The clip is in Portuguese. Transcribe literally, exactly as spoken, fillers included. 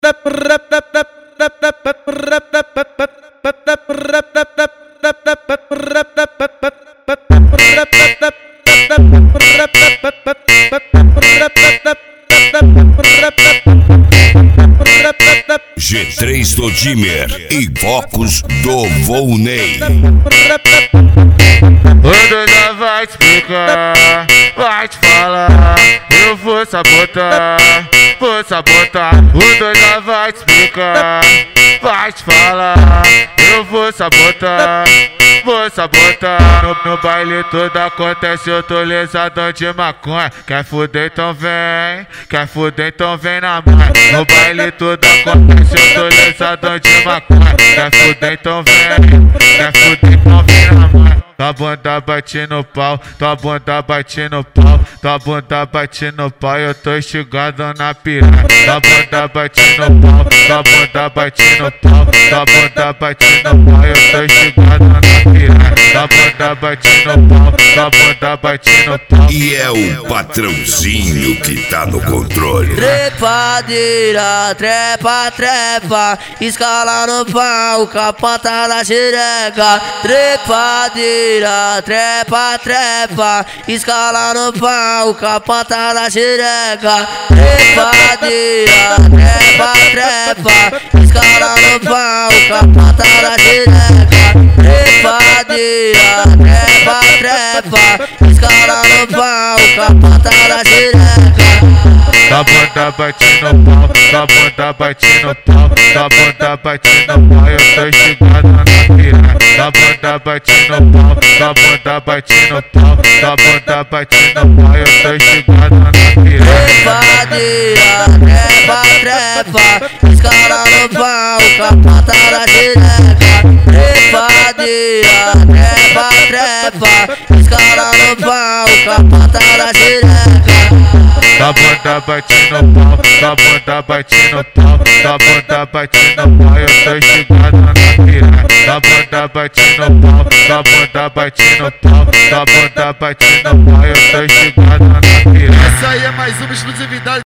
G três do Dimmer e Vocos do Volney. O doida vai te explicar, vai te falar, eu vou sabotar, vou sabotar. O doida vai te explicar, vai te falar, eu vou sabotar, vou sabotar. No, no baile tudo acontece, eu tô lesadão de maconha. Quer fuder então vem, quer fuder então vem na mãe. No baile tudo acontece, eu tô lesadão de maconha. Quer fuder então vem, quer fuder então vem na mãe. Tua bunda bate no pau, tua bunda bate no pau, tua bunda bate no pau, eu tô estigado na piranha. Tua bunda bate no pau, tua bunda bate no pau, tua bunda bate no pau, eu tô estigado na piranha. Tua bunda bate no pau, tua bunda bate no pau. E é o patrãozinho que tá no controle. Trepadeira, trepa, trepa, escala no pau, capota da xereca. Trepadeira, trepa, trepa, escala no pau, capota da xereca. Trepadeira, trepa, trepa, escala no pau, capota da xereca. Trepadeira, trepa, trepa, escala no pau, capota da xereca. Tua bunda bate no pau, tua bunda bate no pau, tua bunda bate no pau, eu tô estigado na piranha. Tua bunda bate no pau, tua bunda bate no pau, tua bunda bate no pau, eu tô estigado na piranha. Trepadeira, trepa, trepa, escala no pau, capota da xereca. Trepadeira, trepa, trepa, escala no pau, capota da xereca. Tua bunda bate no pau, tua bunda bate no pau, tua bunda bate no pau, eu tô estigado na piranha. Tua bunda bate no pau, tua bunda bate no pau, tua bunda bate no pau, eu tô estigado na piranha. Essa aí é mais uma exclusividade.